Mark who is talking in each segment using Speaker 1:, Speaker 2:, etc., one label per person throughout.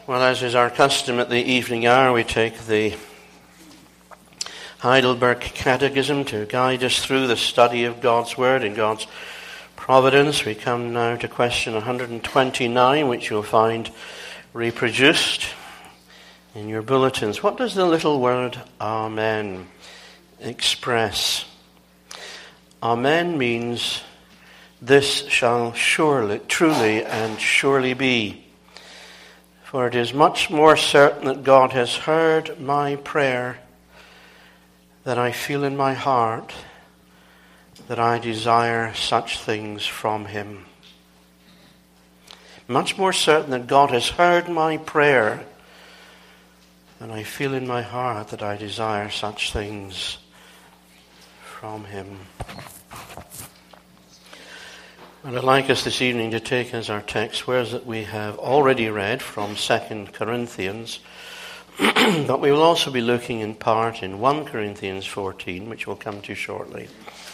Speaker 1: Well, as is our custom at the evening hour, we take the Heidelberg Catechism to guide us through the study of God's Word and God's providence. We come now to question 129, which you'll find reproduced in your bulletins. What does the little word Amen express? Amen means this shall surely, truly and surely be. For it is much more certain that God has heard my prayer that I feel in my heart that I desire such things from him. Much more certain that God has heard my prayer than I feel in my heart that I desire such things from him. And I'd like us this evening to take as our text words that we have already read from 2 Corinthians, but we will also be looking in part in 1 Corinthians 14, which we'll come to shortly.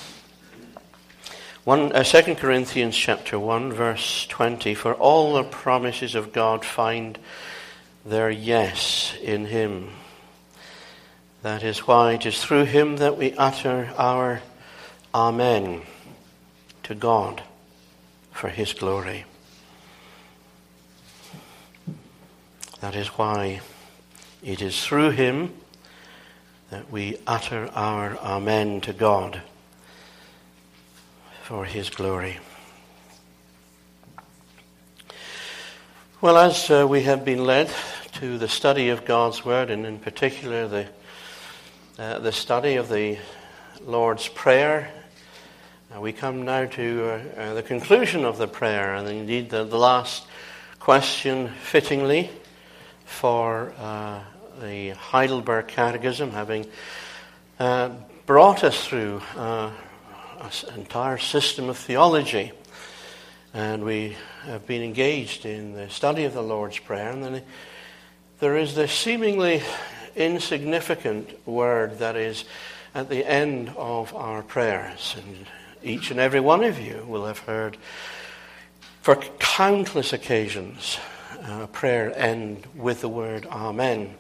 Speaker 1: 2 Corinthians chapter 1, verse 20, for all the promises of God find their yes in him. That is why it is through him that we utter our Amen to God for his glory. That is why it is through him that we utter our Amen to God for his glory. Well, as we have been led to the study of God's Word, and in particular the study of the Lord's Prayer, we come now to the conclusion of the prayer, and indeed the last question fittingly for the Heidelberg Catechism, having brought us through an entire system of theology. And we have been engaged in the study of the Lord's Prayer, and then there is this seemingly insignificant word that is at the end of our prayers. And each and every one of you will have heard for countless occasions a prayer end with the word Amen.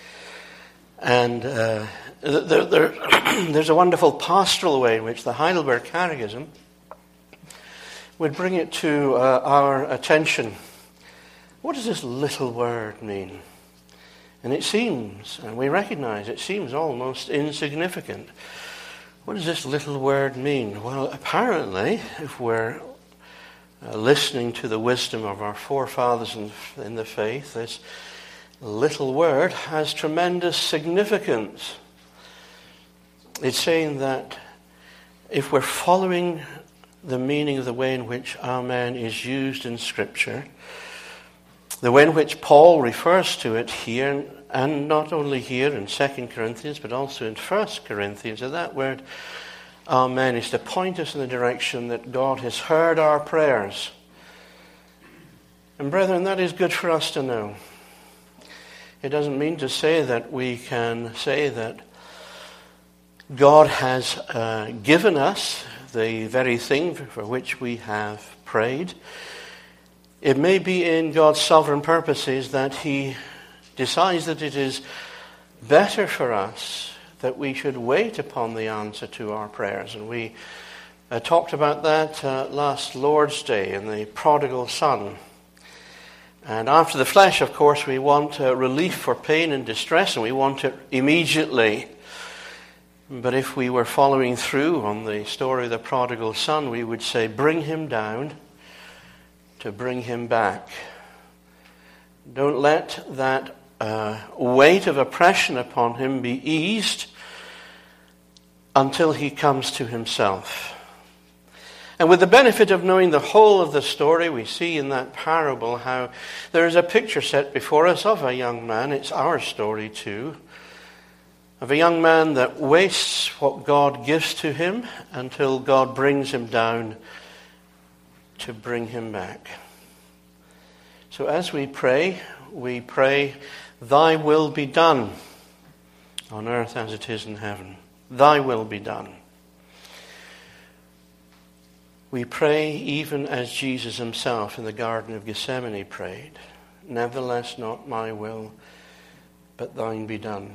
Speaker 1: And there's a wonderful pastoral way in which the Heidelberg Catechism would bring it to our attention. What does this little word mean? And it seems, and we recognize, it seems almost insignificant. What does this little word mean? Well, apparently, if we're listening to the wisdom of our forefathers in the faith, this little word has tremendous significance. It's saying that if we're following the meaning of the way in which Amen is used in Scripture, the way in which Paul refers to it here, and not only here in 2 Corinthians, but also in 1 Corinthians, and that word Amen is to point us in the direction that God has heard our prayers. And brethren, that is good for us to know. It doesn't mean to say that we can say that God has given us the very thing for which we have prayed. It may be in God's sovereign purposes that he decides that it is better for us that we should wait upon the answer to our prayers. And we talked about that last Lord's Day in the prodigal son. And after the flesh, of course, we want relief for pain and distress, and we want it immediately. But if we were following through on the story of the prodigal son, we would say, bring him down to bring him back. Don't let that weight of oppression upon him be eased until he comes to himself. And with the benefit of knowing the whole of the story, we see in that parable how there is a picture set before us of a young man. It's our story too. Of a young man that wastes what God gives to him until God brings him down to bring him back. So as we pray, thy will be done on earth as it is in heaven. Thy will be done. We pray even as Jesus himself in the Garden of Gethsemane prayed. Nevertheless, not my will, but thine be done.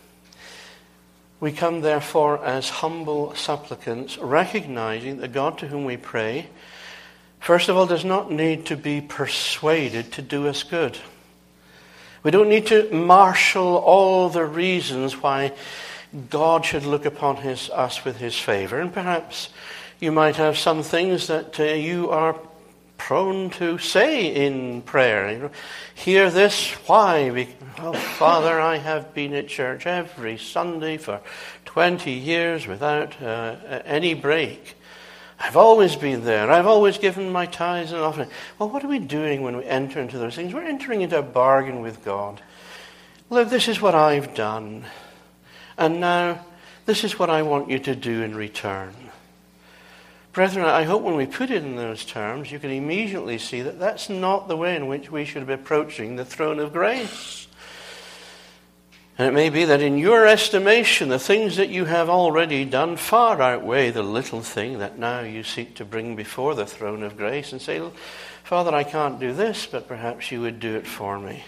Speaker 1: We come therefore as humble supplicants, recognizing that God to whom we pray, first of all, does not need to be persuaded to do us good. We don't need to marshal all the reasons why God should look upon us with his favor. And perhaps you might have some things that you are prone to say in prayer. Hear this, why? Well, Father, I have been at church every Sunday for 20 years without any break. I've always been there. I've always given my tithes and offering. Well, what are we doing when we enter into those things? We're entering into a bargain with God. Look, this is what I've done. And now, this is what I want you to do in return. Brethren, I hope when we put it in those terms, you can immediately see that that's not the way in which we should be approaching the throne of grace. And it may be that in your estimation, the things that you have already done far outweigh the little thing that now you seek to bring before the throne of grace and say, Father, I can't do this, but perhaps you would do it for me.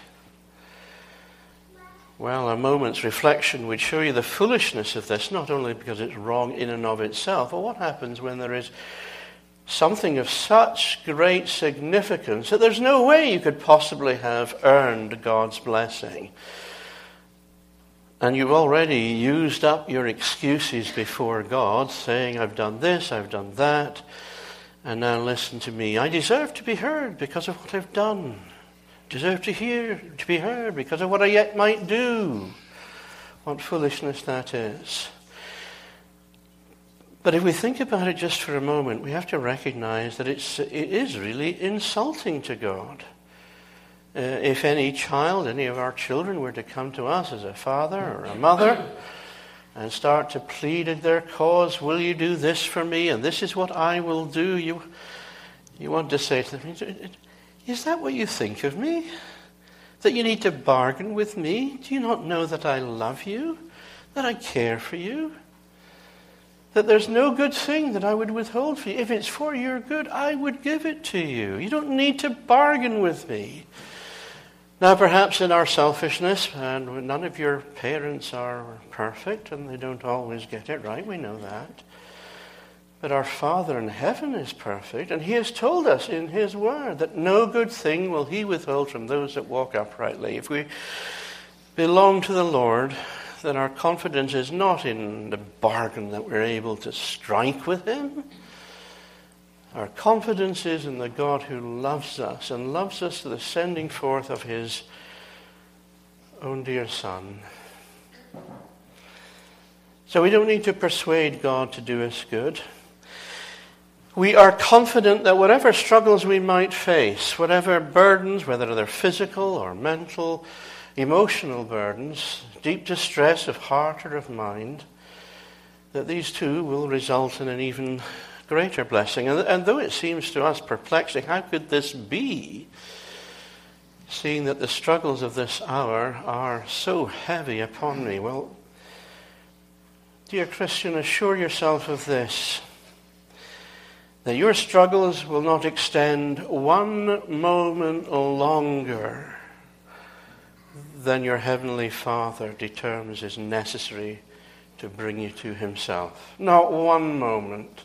Speaker 1: Well, a moment's reflection would show you the foolishness of this, not only because it's wrong in and of itself, but what happens when there is something of such great significance that there's no way you could possibly have earned God's blessing. And you've already used up your excuses before God, saying, I've done this, I've done that, and now listen to me. I deserve to be heard because of what I've done. Deserve to be heard because of what I yet might do. What foolishness that is. But if we think about it just for a moment, we have to recognize that it is really insulting to God. If any child, any of our children were to come to us as a father or a mother and start to plead in their cause, will you do this for me? And this is what I will do. You want to say to them, is that what you think of me? That you need to bargain with me? Do you not know that I love you? That I care for you? That there's no good thing that I would withhold for you. If it's for your good, I would give it to you. You don't need to bargain with me. Now, perhaps in our selfishness, and none of your parents are perfect, and they don't always get it right, we know that. But our Father in heaven is perfect, and he has told us in his word that no good thing will he withhold from those that walk uprightly. If we belong to the Lord, then our confidence is not in the bargain that we're able to strike with him. Our confidence is in the God who loves us, and loves us to the sending forth of his own dear Son. So we don't need to persuade God to do us good. We are confident that whatever struggles we might face, whatever burdens, whether they're physical or mental, emotional burdens, deep distress of heart or of mind, that these too will result in an even greater blessing. And though it seems to us perplexing, how could this be, seeing that the struggles of this hour are so heavy upon me? Well, dear Christian, assure yourself of this, that your struggles will not extend one moment longer than your Heavenly Father determines is necessary to bring you to himself. Not one moment.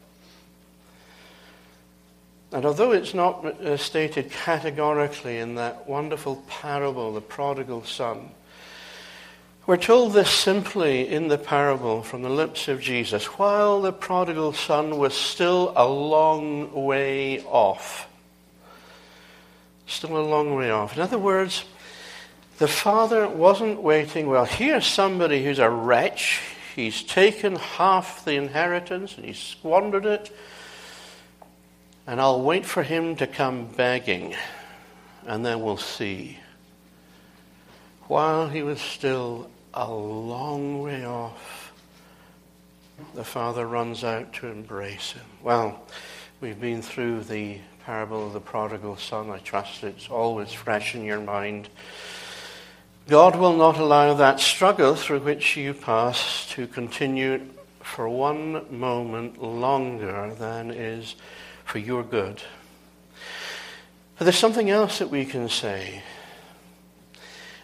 Speaker 1: And although it's not stated categorically in that wonderful parable, the prodigal son, we're told this simply in the parable from the lips of Jesus. While the prodigal son was still a long way off. Still a long way off. In other words, the father wasn't waiting, well, here's somebody who's a wretch. He's taken half the inheritance and he's squandered it. And I'll wait for him to come begging, and then we'll see. While he was still a long way off, the father runs out to embrace him. Well, we've been through the parable of the prodigal son. I trust it's always fresh in your mind. God will not allow that struggle through which you pass to continue for one moment longer than is for your good. But there's something else that we can say.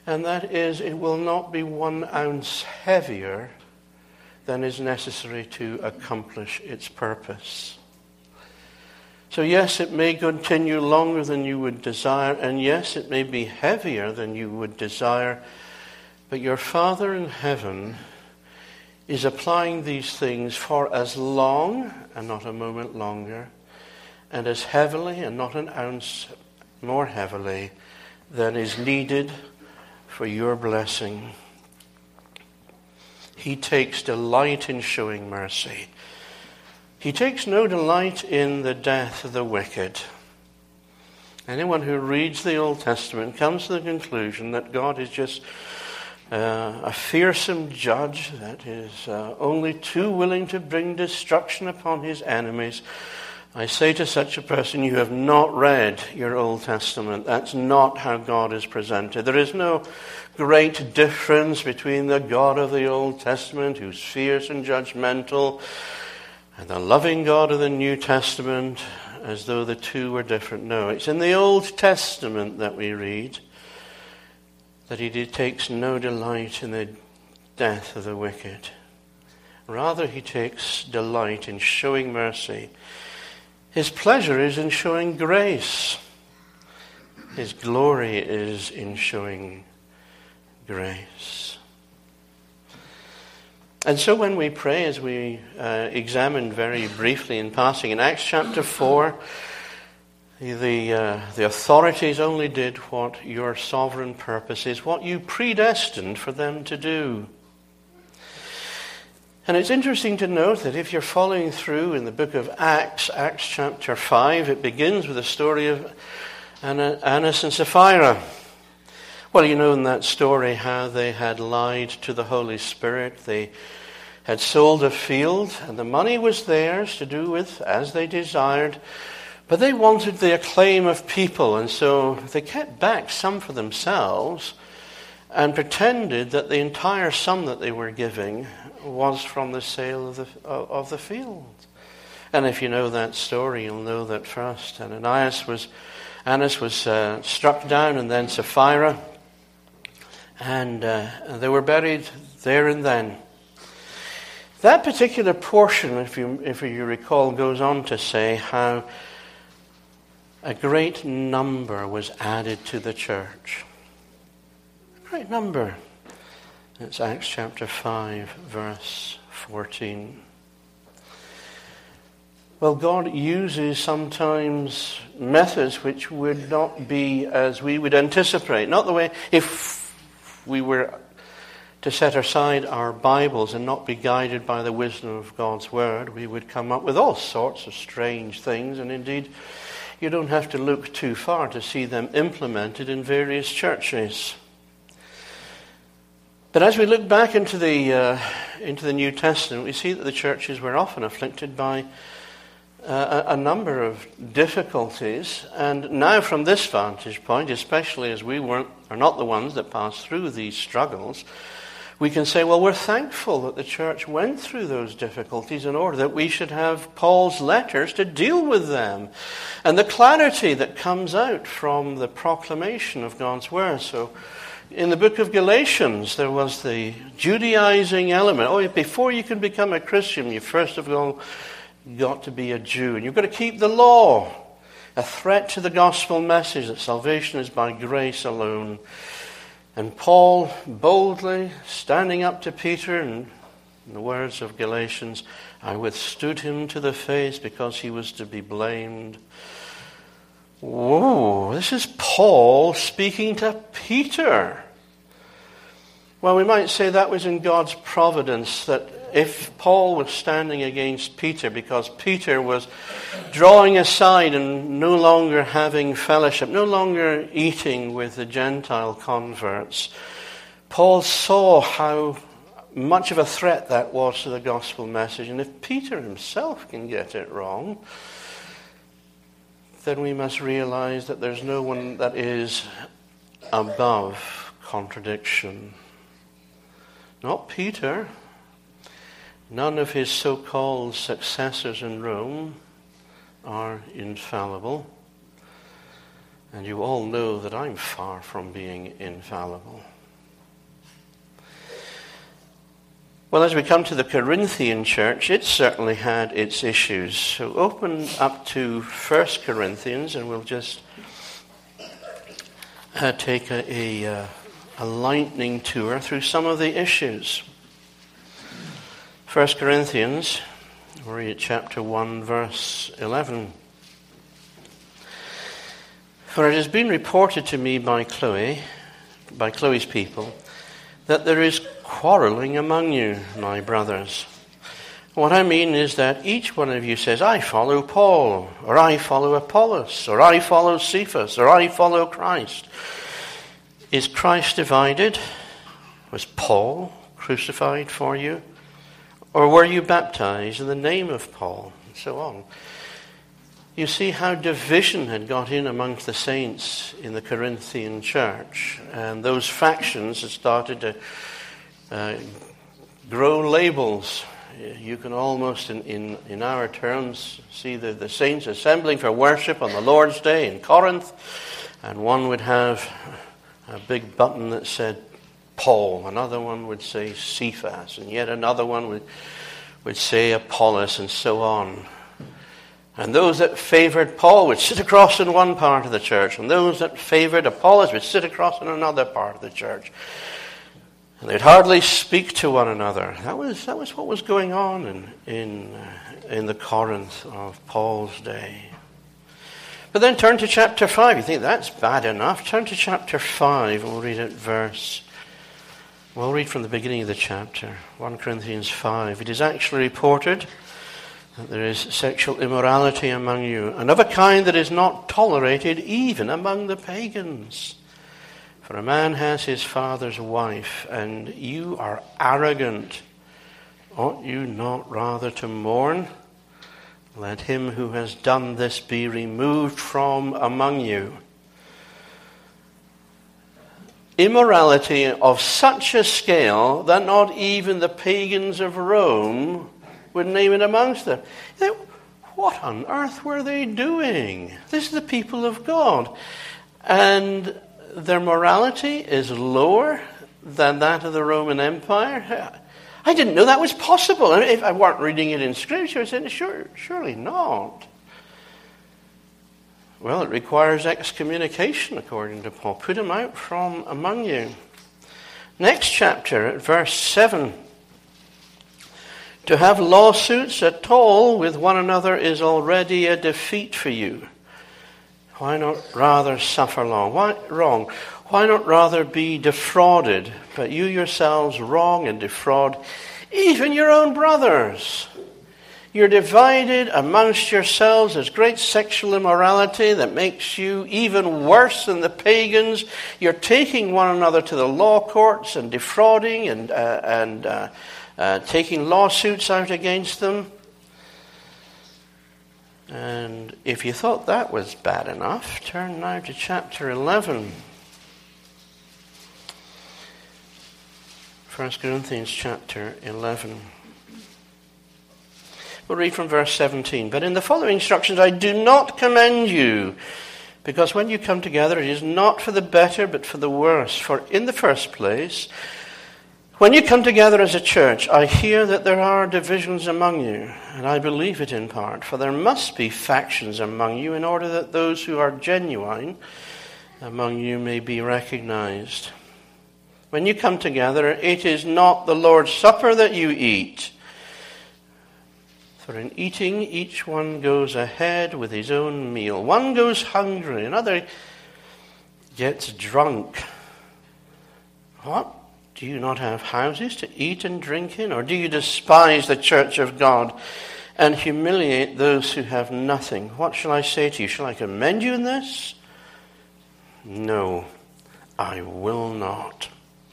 Speaker 1: and that is, it will not be 1 ounce heavier than is necessary to accomplish its purpose. So yes, it may continue longer than you would desire, and yes, it may be heavier than you would desire, but your Father in heaven is applying these things for as long, and not a moment longer, and as heavily, and not an ounce more heavily, than is needed for your blessing. He takes delight in showing mercy. He takes no delight in the death of the wicked. Anyone who reads the Old Testament comes to the conclusion that God is just a fearsome judge that is only too willing to bring destruction upon his enemies. I say to such a person, you have not read your Old Testament. That's not how God is presented. There is no great difference between the God of the Old Testament, who's fierce and judgmental, and the loving God of the New Testament, as though the two were different. No, it's in the Old Testament that we read that he takes no delight in the death of the wicked. Rather, he takes delight in showing mercy. His pleasure is in showing grace. His glory is in showing grace. And so when we pray, as we examined very briefly in passing in Acts chapter 4, the authorities only did what your sovereign purpose is, what you predestined for them to do. And it's interesting to note that if you're following through in the book of Acts, Acts chapter 5, it begins with the story of Annas and Sapphira. Well, you know in that story how they had lied to the Holy Spirit. They had sold a field, and the money was theirs to do with as they desired. But they wanted the acclaim of people, and so they kept back some for themselves and pretended that the entire sum that they were giving was from the sale of the field. And if you know that story, you'll know that first Annas was struck down, and then Sapphira, and they were buried there and then. That particular portion, if you recall, goes on to say how a great number was added to the church. A great number. It's Acts chapter 5, verse 14. Well, God uses sometimes methods which would not be as we would anticipate. Not the way, if we were to set aside our Bibles and not be guided by the wisdom of God's Word, we would come up with all sorts of strange things, and indeed, you don't have to look too far to see them implemented in various churches. But as we look back into the New Testament, we see that the churches were often afflicted by a number of difficulties. And now from this vantage point, especially as we are not the ones that passed through these struggles, we can say, well, we're thankful that the church went through those difficulties in order that we should have Paul's letters to deal with them and the clarity that comes out from the proclamation of God's Word. So in the book of Galatians, there was the Judaizing element. Oh, before you can become a Christian, you first of all got to be a Jew. And you've got to keep the law. A threat to the gospel message that salvation is by grace alone. And Paul boldly standing up to Peter, and in the words of Galatians, I withstood him to the face because he was to be blamed. Whoa, this is Paul speaking to Peter. Well, we might say that was in God's providence, that if Paul was standing against Peter because Peter was drawing aside and no longer having fellowship, no longer eating with the Gentile converts, Paul saw how much of a threat that was to the gospel message. And if Peter himself can get it wrong, then we must realize that there's no one that is above contradiction. Not Peter. None of his so-called successors in Rome are infallible. And you all know that I'm far from being infallible. Well, as we come to the Corinthian church, it certainly had its issues. So open up to 1 Corinthians, and we'll just take a lightning tour through some of the issues. 1 Corinthians, we'll read chapter 1, verse 11. For it has been reported to me by Chloe's people, that there is quarreling among you, my brothers. What I mean is that each one of you says, I follow Paul, or I follow Apollos, or I follow Cephas, or I follow Christ. Is Christ divided? Was Paul crucified for you? Or were you baptized in the name of Paul? And so on. You see how division had got in amongst the saints in the Corinthian church. And those factions had started to grow labels. You can almost, in our terms, see the saints assembling for worship on the Lord's Day in Corinth. And one would have a big button that said Paul. Another one would say Cephas. And yet another one would say Apollos, and so on. And those that favored Paul would sit across in one part of the church, and those that favored Apollos would sit across in another part of the church. And they'd hardly speak to one another. That was what was going on in the Corinth of Paul's day. But then turn to chapter 5. You think that's bad enough? Turn to chapter 5, and we'll read from the beginning of the chapter, 1 Corinthians 5. It is actually reported that there is sexual immorality among you, and of a kind that is not tolerated even among the pagans. For a man has his father's wife, and you are arrogant. Ought you not rather to mourn? Let him who has done this be removed from among you. Immorality of such a scale that not even the pagans of Rome would name it amongst them. What on earth were they doing? This is the people of God. And their morality is lower than that of the Roman Empire. I didn't know that was possible. If I weren't reading it in Scripture, I'd say, surely not. Well, it requires excommunication, according to Paul. Put him out from among you. Next chapter, at verse 7. To have lawsuits at all with one another is already a defeat for you. Why not rather suffer wrong? Why not rather be defrauded, but you yourselves wrong and defraud even your own brothers? You're divided amongst yourselves. There's great sexual immorality that makes you even worse than the pagans. You're taking one another to the law courts and defrauding and taking lawsuits out against them. And if you thought that was bad enough, turn now to chapter 11. 1 Corinthians chapter 11. We'll read from verse 17. But in the following instructions I do not commend you, because when you come together it is not for the better but for the worse. For in the first place, when you come together as a church, I hear that there are divisions among you, and I believe it in part. For there must be factions among you in order that those who are genuine among you may be recognized. When you come together, it is not the Lord's Supper that you eat. For in eating, each one goes ahead with his own meal. One goes hungry, another gets drunk. What? Do you not have houses to eat and drink in? Or do you despise the church of God and humiliate those who have nothing? What shall I say to you? Shall I commend you in this? No, I will not.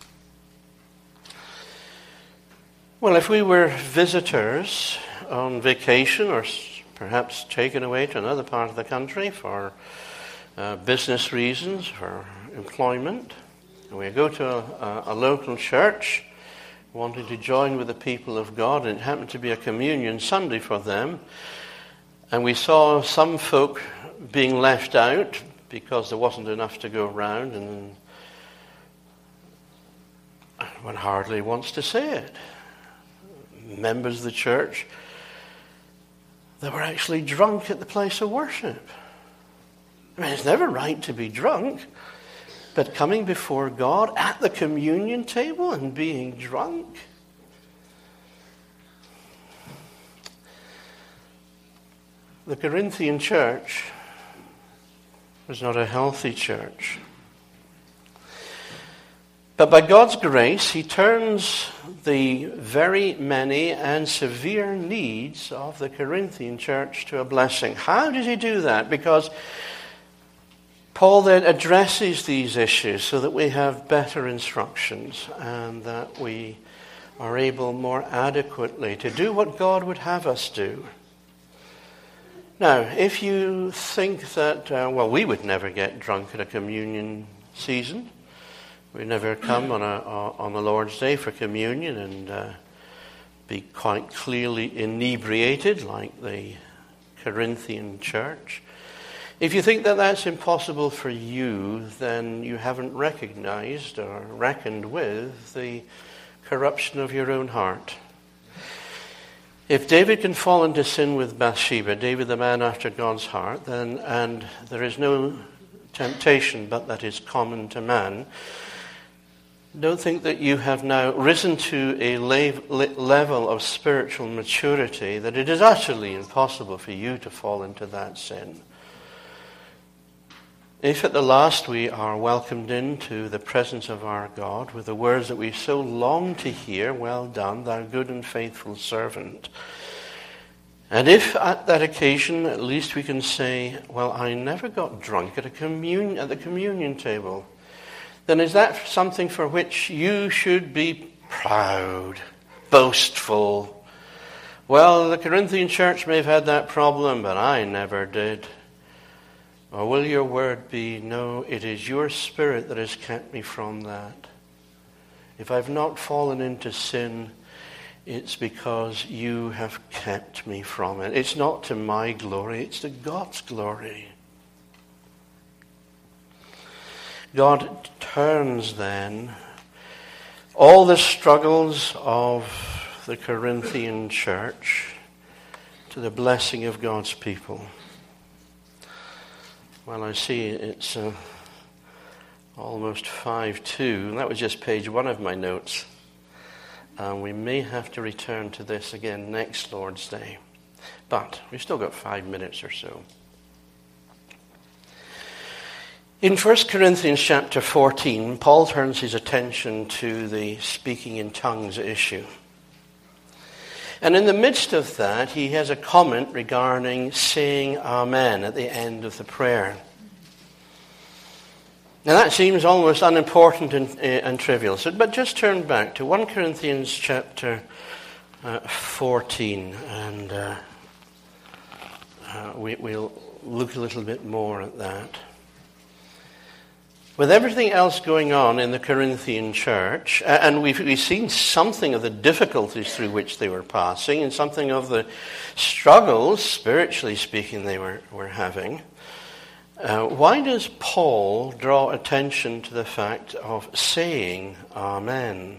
Speaker 1: Well, if we were visitors on vacation or perhaps taken away to another part of the country for business reasons, for employment, and we go to a local church wanting to join with the people of God, and it happened to be a communion Sunday for them, and we saw some folk being left out because there wasn't enough to go around, and one hardly wants to say it. members of the church that were actually drunk at the place of worship. I mean, it's never right to be drunk, but coming before God at the communion table and being drunk. The Corinthian church was not a healthy church. But by God's grace, he turns the very many and severe needs of the Corinthian church to a blessing. How does he do that? Because Paul then addresses these issues so that we have better instructions and that we are able more adequately to do what God would have us do. Now, if you think that, we would never get drunk at a communion season. We'd never come on the Lord's Day for communion and be quite clearly inebriated like the Corinthian church. If you think that that's impossible for you, then you haven't recognized or reckoned with the corruption of your own heart. If David can fall into sin with Bathsheba, David the man after God's heart, then and there is no temptation but that is common to man, don't think that you have now risen to a level of spiritual maturity that it is utterly impossible for you to fall into that sin. If at the last we are welcomed into the presence of our God with the words that we so long to hear, "Well done, thou good and faithful servant." And if at that occasion at least we can say, "Well, I never got drunk at the communion table," then is that something for which you should be proud, boastful? Well, the Corinthian church may have had that problem, but I never did. Or will your word be, "No, it is your Spirit that has kept me from that. If I've not fallen into sin, it's because you have kept me from it. It's not to my glory, it's to God's glory." God turns then all the struggles of the Corinthian church to the blessing of God's people. Well, I see it's almost 5:02. That was just page 1 of my notes. We may have to return to this again next Lord's Day. But we've still got 5 minutes or so. In 1 Corinthians chapter 14, Paul turns his attention to the speaking in tongues issue. And in the midst of that, he has a comment regarding saying Amen at the end of the prayer. Now that seems almost unimportant and trivial. But just turn back to 1 Corinthians chapter 14, and we'll look a little bit more at that. With everything else going on in the Corinthian church, and we've seen something of the difficulties through which they were passing and something of the struggles, spiritually speaking, they were having, why does Paul draw attention to the fact of saying Amen?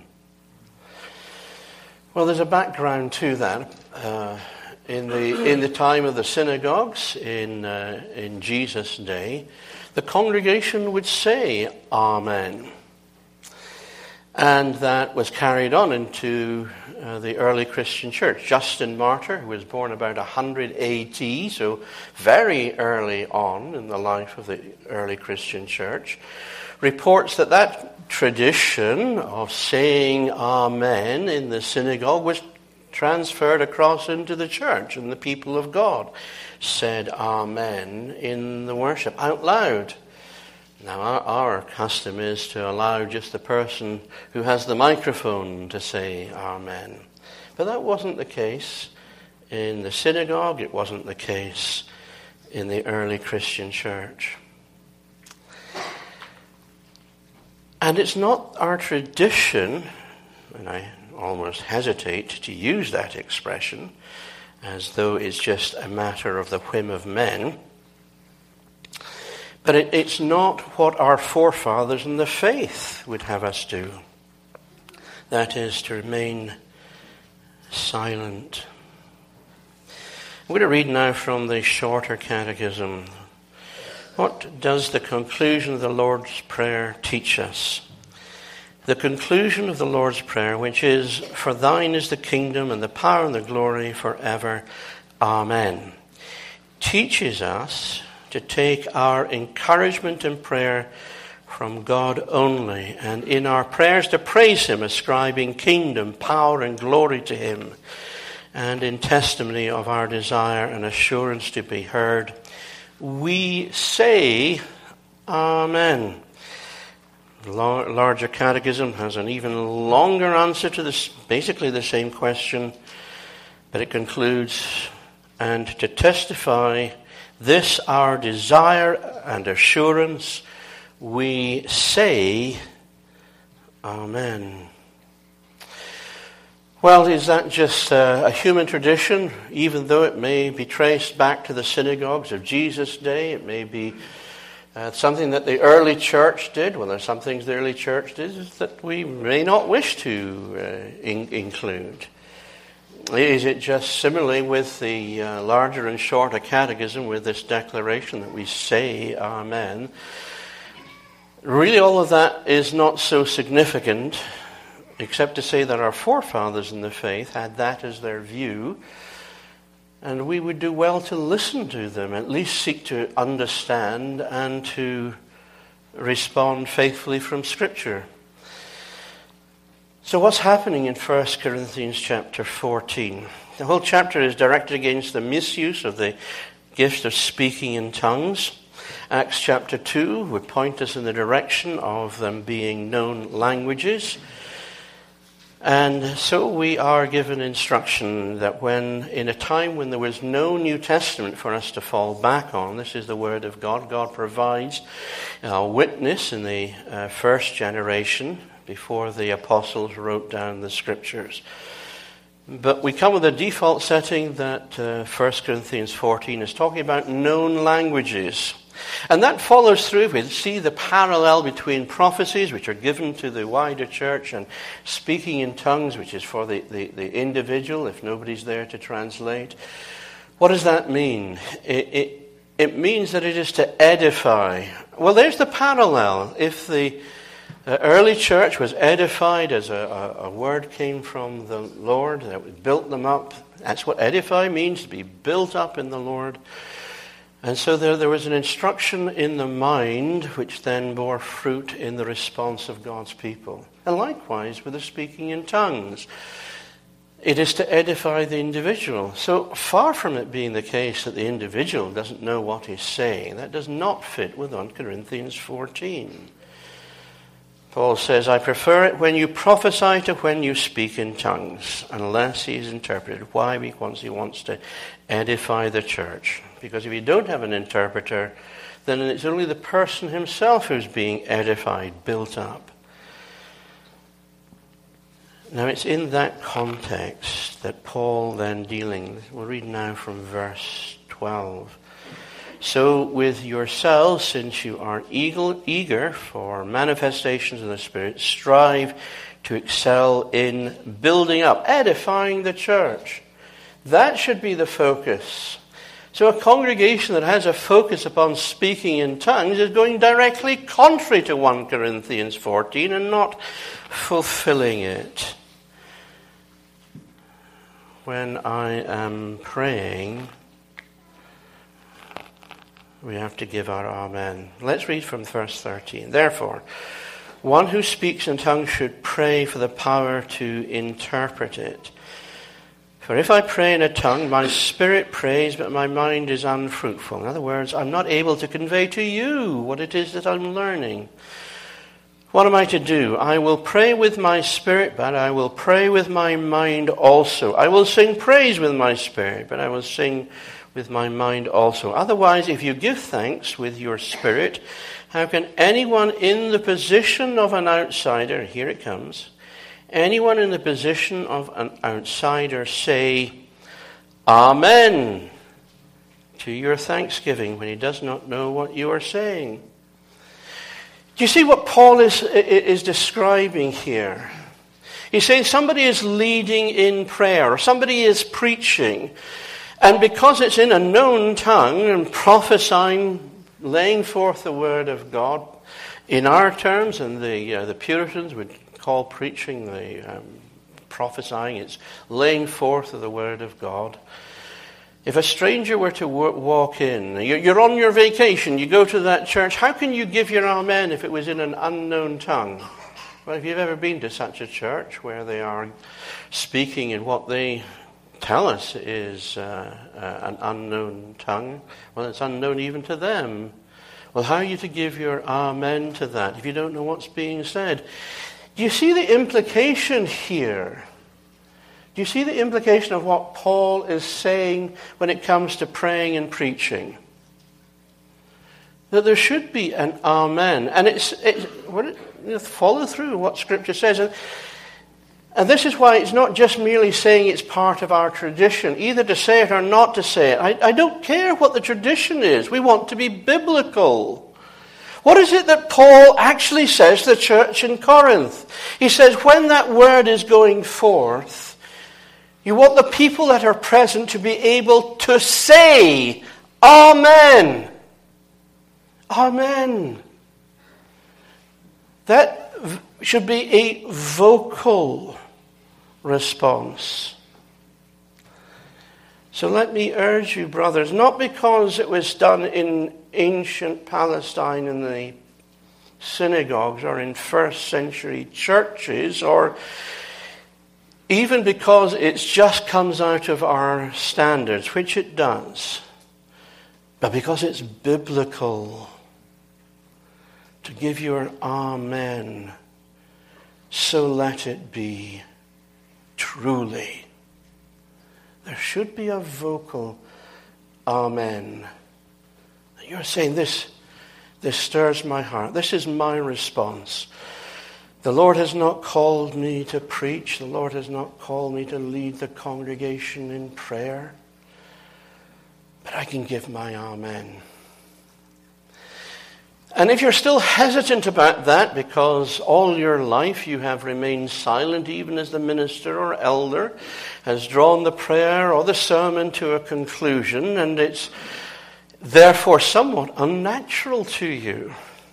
Speaker 1: Well, there's a background to that. In the time of the synagogues in Jesus' day, the congregation would say Amen. And that was carried on into the early Christian church. Justin Martyr, who was born about 100 AD, so very early on in the life of the early Christian church, reports that tradition of saying Amen in the synagogue was transferred across into the church, and the people of God said Amen in the worship out loud. Now our custom is to allow just the person who has the microphone to say Amen. But that wasn't the case in the synagogue. It wasn't the case in the early Christian church. And it's not our tradition, and I almost hesitate to use that expression, as though it's just a matter of the whim of men. But it's not what our forefathers in the faith would have us do. That is, to remain silent. I'm going to read now from the Shorter Catechism. What does the conclusion of the Lord's Prayer teach us? The conclusion of the Lord's Prayer, which is, "For thine is the kingdom and the power and the glory forever. Amen," teaches us to take our encouragement in prayer from God only, and in our prayers to praise Him, ascribing kingdom, power and glory to Him, and in testimony of our desire and assurance to be heard, we say Amen. The Larger Catechism has an even longer answer to this, basically the same question, but it concludes, "And to testify this our desire and assurance, we say Amen." Well, is that just a human tradition? Even though it may be traced back to the synagogues of Jesus' day, it may be something that the early church did. Well, there's some things the early church did that we may not wish to include. Is it just similarly with the Larger and Shorter Catechism, with this declaration that we say Amen? Really, all of that is not so significant, except to say that our forefathers in the faith had that as their view, and we would do well to listen to them, at least seek to understand and to respond faithfully from Scripture. So what's happening in 1 Corinthians chapter 14? The whole chapter is directed against the misuse of the gift of speaking in tongues. Acts chapter 2 would point us in the direction of them being known languages. And so we are given instruction that when, in a time when there was no New Testament for us to fall back on, this is the Word of God. God provides a witness in the first generation before the apostles wrote down the Scriptures. But we come with a default setting that 1 Corinthians 14 is talking about known languages. And that follows through. We see the parallel between prophecies, which are given to the wider church, and speaking in tongues, which is for the individual, if nobody's there to translate. What does that mean? It means that it is to edify. Well, there's the parallel. If the early church was edified as a word came from the Lord, that built them up. That's what edify means, to be built up in the Lord. And so there was an instruction in the mind which then bore fruit in the response of God's people. And likewise with the speaking in tongues. It is to edify the individual. So far from it being the case that the individual doesn't know what he's saying, that does not fit with 1 Corinthians 14. Paul says, "I prefer it when you prophesy to when you speak in tongues, unless he is interpreted." Why? Because he wants to edify the church. Because if you don't have an interpreter, then it's only the person himself who's being edified, built up. Now it's in that context that Paul then we'll read now from verse 12. "So with yourselves, since you are eager for manifestations of the Spirit, strive to excel in building up," edifying the church. That should be the focus. So a congregation that has a focus upon speaking in tongues is going directly contrary to 1 Corinthians 14 and not fulfilling it. When I am praying, we have to give our amen. Let's read from verse 13. "Therefore, one who speaks in tongues should pray for the power to interpret it. For if I pray in a tongue, my spirit prays, but my mind is unfruitful." In other words, I'm not able to convey to you what it is that I'm learning. What am I to do? I will pray with my spirit, but I will pray with my mind also. I will sing praise with my spirit, but I will sing with my mind also. Otherwise, if you give thanks with your spirit, how can anyone in the position of an outsider, here it comes, anyone in the position of an outsider say, Amen, to your thanksgiving when he does not know what you are saying? Do you see what Paul is describing here? He's saying somebody is leading in prayer, or somebody is preaching, and because it's in a known tongue and prophesying, laying forth the word of God, in our terms, and the Puritans would call preaching the prophesying, it's laying forth of the word of God. If a stranger were to walk in, you're on your vacation, you go to that church, how can you give your amen if it was in an unknown tongue? Well, if you've ever been to such a church where they are speaking in what they tell us is an unknown tongue, well, it's unknown even to them. Well, how are you to give your amen to that if you don't know what's being said? Do you see the implication here? Do you see the implication of what Paul is saying when it comes to praying and preaching? That there should be an amen. And follow through what Scripture says. And this is why it's not just merely saying it's part of our tradition, either to say it or not to say it. I don't care what the tradition is. We want to be biblical. What is it that Paul actually says to the church in Corinth? He says, when that word is going forth, you want the people that are present to be able to say, Amen. Amen. That should be a vocal response. So let me urge you, brothers, not because it was done in ancient Palestine in the synagogues or in first century churches, or even because it just comes out of our standards, which it does, but because it's biblical to give your amen, so let it be truly. There should be a vocal amen. You're saying, this stirs my heart. This is my response. The Lord has not called me to preach. The Lord has not called me to lead the congregation in prayer. But I can give my amen. And if you're still hesitant about that because all your life you have remained silent, even as the minister or elder has drawn the prayer or the sermon to a conclusion, and it's therefore somewhat unnatural to you,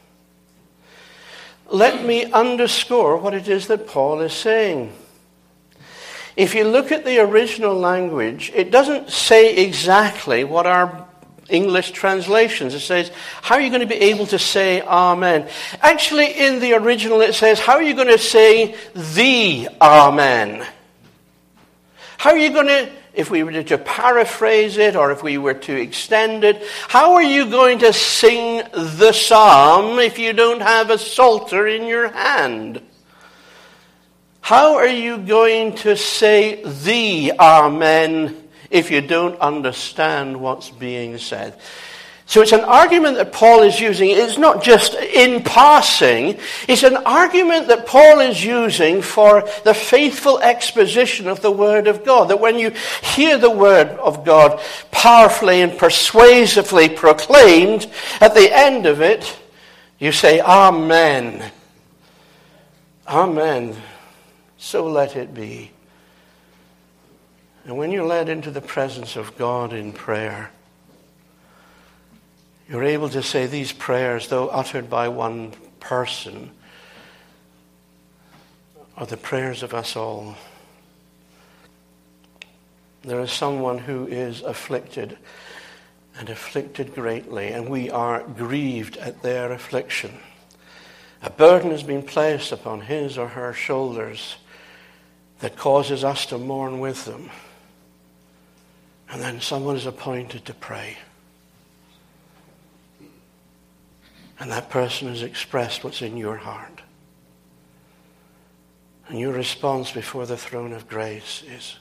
Speaker 1: let me underscore what it is that Paul is saying. If you look at the original language, it doesn't say exactly what our English translations. It says, how are you going to be able to say amen? Actually, in the original it says, how are you going to say the amen? How are you going to, if we were to paraphrase it or if we were to extend it, how are you going to sing the psalm if you don't have a psalter in your hand? How are you going to say the amen if you don't understand what's being said? So it's an argument that Paul is using. It's not just in passing. It's an argument that Paul is using for the faithful exposition of the Word of God. That when you hear the Word of God powerfully and persuasively proclaimed, at the end of it, you say, Amen. Amen. So let it be. And when you're led into the presence of God in prayer, you're able to say these prayers, though uttered by one person, are the prayers of us all. There is someone who is afflicted, and afflicted greatly, and we are grieved at their affliction. A burden has been placed upon his or her shoulders that causes us to mourn with them. And then someone is appointed to pray. And that person has expressed what's in your heart. And your response before the throne of grace is,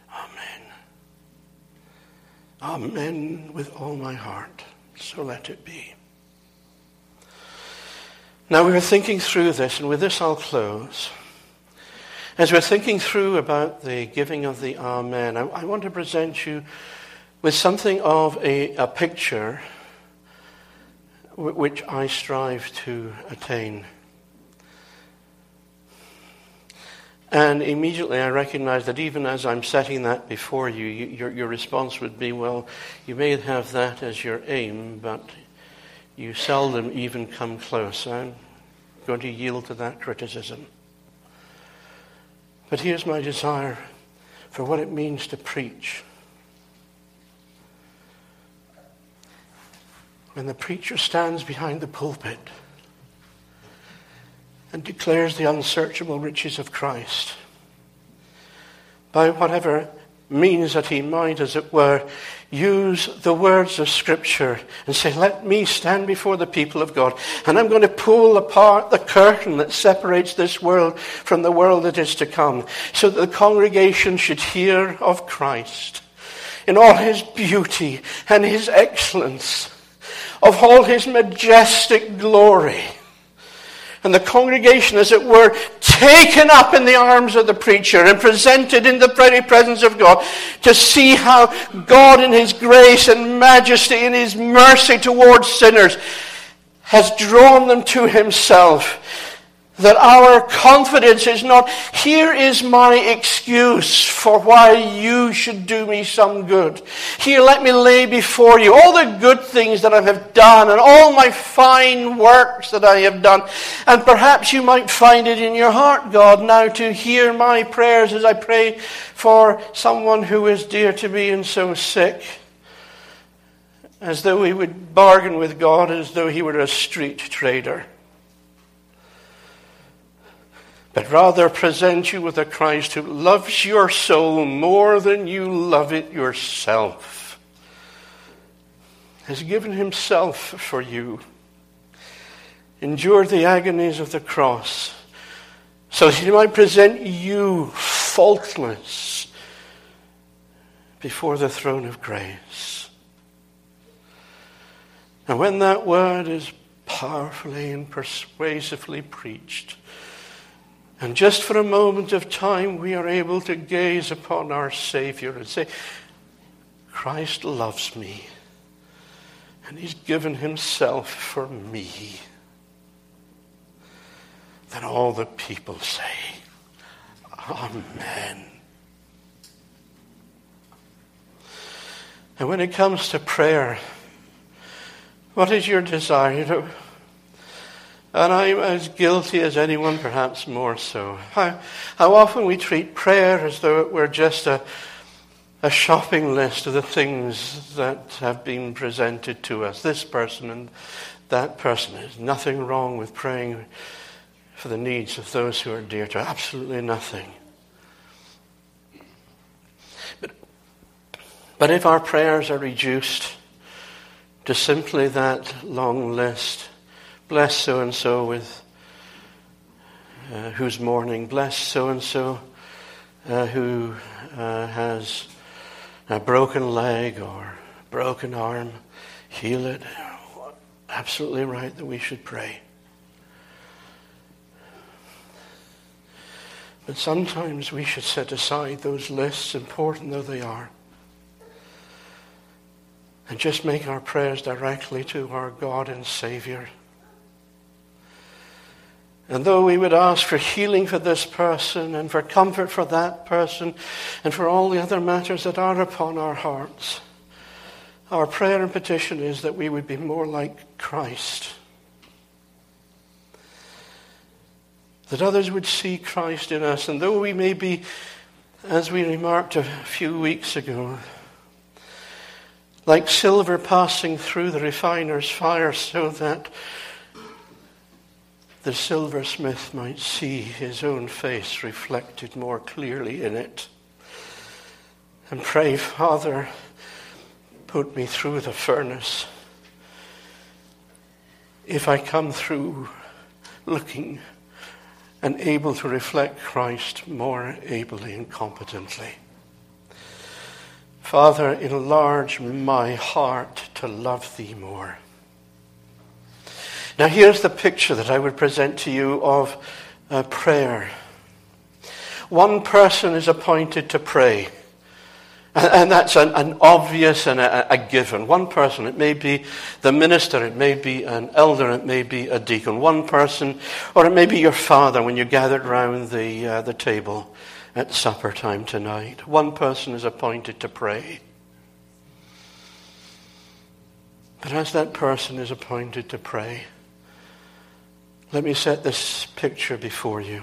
Speaker 1: Amen. Amen with all my heart. So let it be. Now we were thinking through this, and with this I'll close. As we're thinking through about the giving of the Amen, I want to present you with something of a picture which I strive to attain. And immediately I recognize that even as I'm setting that before you, your response would be, well, you may have that as your aim, but you seldom even come close. I'm going to yield to that criticism. But here's my desire for what it means to preach. When the preacher stands behind the pulpit and declares the unsearchable riches of Christ, by whatever means that he might, as it were, use the words of Scripture and say, let me stand before the people of God, and I'm going to pull apart the curtain that separates this world from the world that is to come, so that the congregation should hear of Christ in all his beauty and his excellence, of all his majestic glory. And the congregation, as it were, taken up in the arms of the preacher and presented in the very presence of God to see how God in his grace and majesty and his mercy towards sinners has drawn them to himself. That our confidence is not, here is my excuse for why you should do me some good. Here, let me lay before you all the good things that I have done and all my fine works that I have done. And perhaps you might find it in your heart, God, now to hear my prayers as I pray for someone who is dear to me and so sick. As though we would bargain with God as though he were a street trader. But rather present you with a Christ who loves your soul more than you love it yourself. Has given himself for you. Endured the agonies of the cross. So that he might present you faultless before the throne of grace. And when that word is powerfully and persuasively preached, and just for a moment of time we are able to gaze upon our Savior and say, Christ loves me, and he's given himself for me. Then all the people say, Amen. And when it comes to prayer, what is your desire? And I'm as guilty as anyone, perhaps more so. How often we treat prayer as though it were just a shopping list of the things that have been presented to us. This person and that person. There's nothing wrong with praying for the needs of those who are dear to us. Absolutely nothing. But if our prayers are reduced to simply that long list, bless so-and-so with who's mourning. Bless so-and-so who has a broken leg or broken arm. Heal it. Absolutely right that we should pray. But sometimes we should set aside those lists, important though they are, and just make our prayers directly to our God and Savior. And though we would ask for healing for this person and for comfort for that person and for all the other matters that are upon our hearts, our prayer and petition is that we would be more like Christ. That others would see Christ in us. And though we may be, as we remarked a few weeks ago, like silver passing through the refiner's fire, so that the silversmith might see his own face reflected more clearly in it. And pray, Father, put me through the furnace. If I come through looking and able to reflect Christ more ably and competently. Father, enlarge my heart to love thee more. Now here's the picture that I would present to you of prayer. One person is appointed to pray. And that's an obvious and a given. One person, it may be the minister, it may be an elder, it may be a deacon. One person, or it may be your father when you're gathered round the table at supper time tonight. One person is appointed to pray. But as that person is appointed to pray, let me set this picture before you.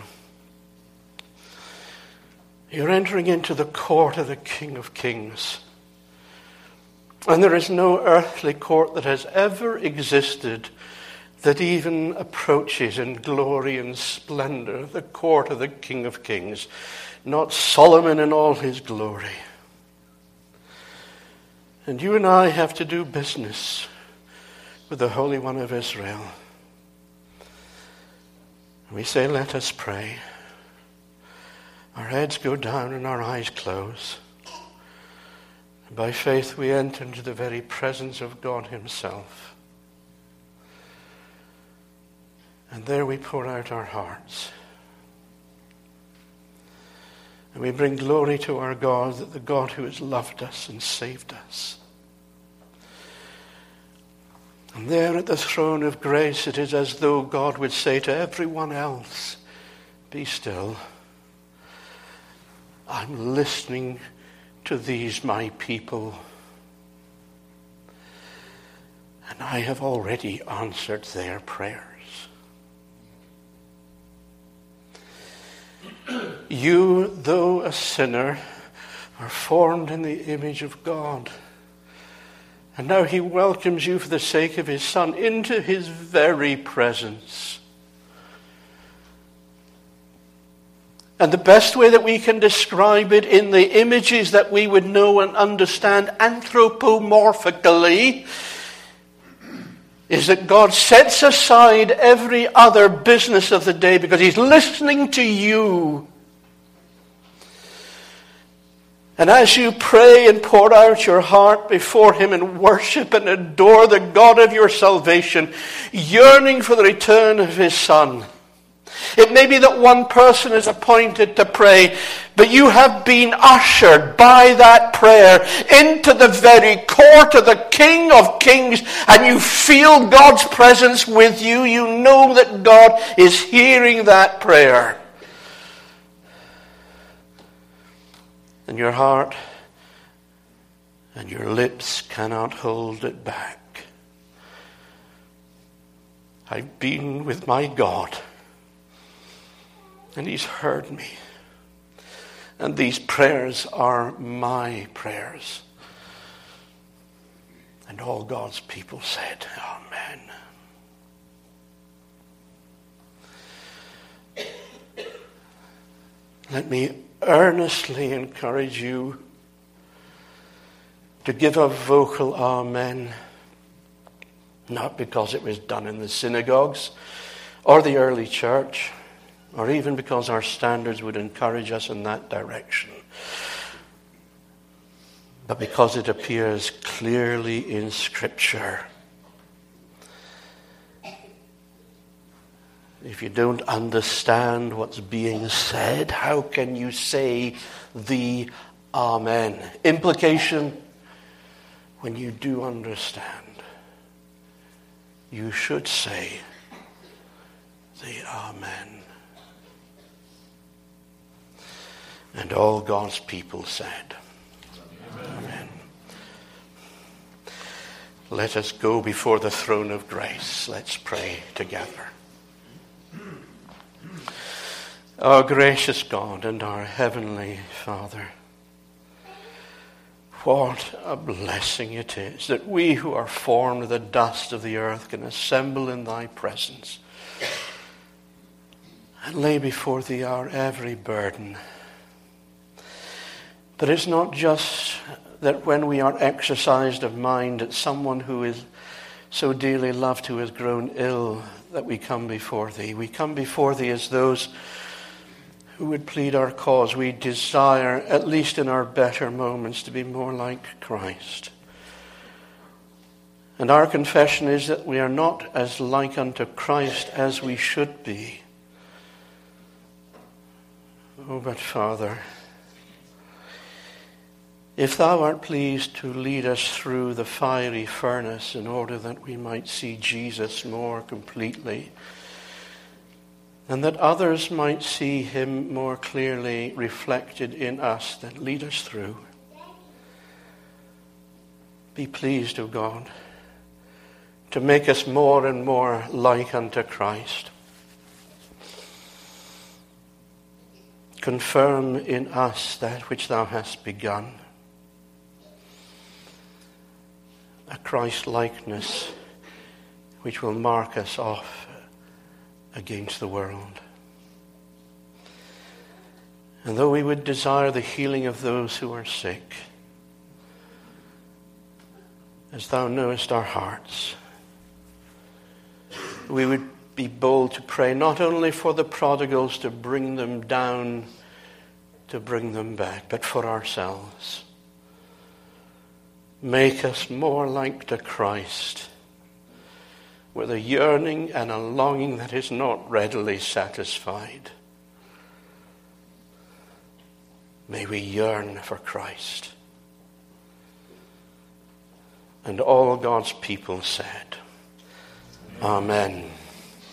Speaker 1: You're entering into the court of the King of Kings. And there is no earthly court that has ever existed that even approaches in glory and splendor the court of the King of Kings. Not Solomon in all his glory. And you and I have to do business with the Holy One of Israel. We say, let us pray. Our heads go down and our eyes close. And by faith we enter into the very presence of God himself. And there we pour out our hearts. And we bring glory to our God, that the God who has loved us and saved us. And there at the throne of grace, it is as though God would say to everyone else, be still. I'm listening to these my people. And I have already answered their prayers. You, though a sinner, are formed in the image of God. And now he welcomes you for the sake of his Son into his very presence. And the best way that we can describe it in the images that we would know and understand anthropomorphically is that God sets aside every other business of the day because he's listening to you. And as you pray and pour out your heart before him and worship and adore the God of your salvation, yearning for the return of his Son, it may be that one person is appointed to pray, but you have been ushered by that prayer into the very court of the King of Kings, and you feel God's presence with you. You know that God is hearing that prayer. And your heart and your lips cannot hold it back. I've been with my God, and he's heard me. And these prayers are my prayers. And all God's people said, Amen. Let me earnestly encourage you to give a vocal amen, not because it was done in the synagogues or the early church, or even because our standards would encourage us in that direction, but because it appears clearly in Scripture. If you don't understand what's being said, how can you say the Amen? Implication, when you do understand, you should say the Amen. And all God's people said, Amen. Let us go before the throne of grace. Let's pray together. Our gracious God and our heavenly Father, what a blessing it is that we who are formed of the dust of the earth can assemble in thy presence and lay before thee our every burden. But it's not just that when we are exercised of mind at someone who is so dearly loved, who has grown ill, that we come before thee. We come before thee as those who would plead our cause. We desire, at least in our better moments, to be more like Christ. And our confession is that we are not as like unto Christ as we should be. Oh, but Father, If thou art pleased to lead us through the fiery furnace in order that we might see Jesus more completely, and that others might see him more clearly reflected in us, then lead us through. Be pleased, O God, to make us more and more like unto Christ. Confirm in us that which thou hast begun. A Christ-likeness which will mark us off against the world. And though we would desire the healing of those who are sick, as thou knowest our hearts, we would be bold to pray not only for the prodigals to bring them down, to bring them back, but for ourselves. Make us more like to Christ, with a yearning and a longing that is not readily satisfied. May we yearn for Christ. And all God's people said, Amen.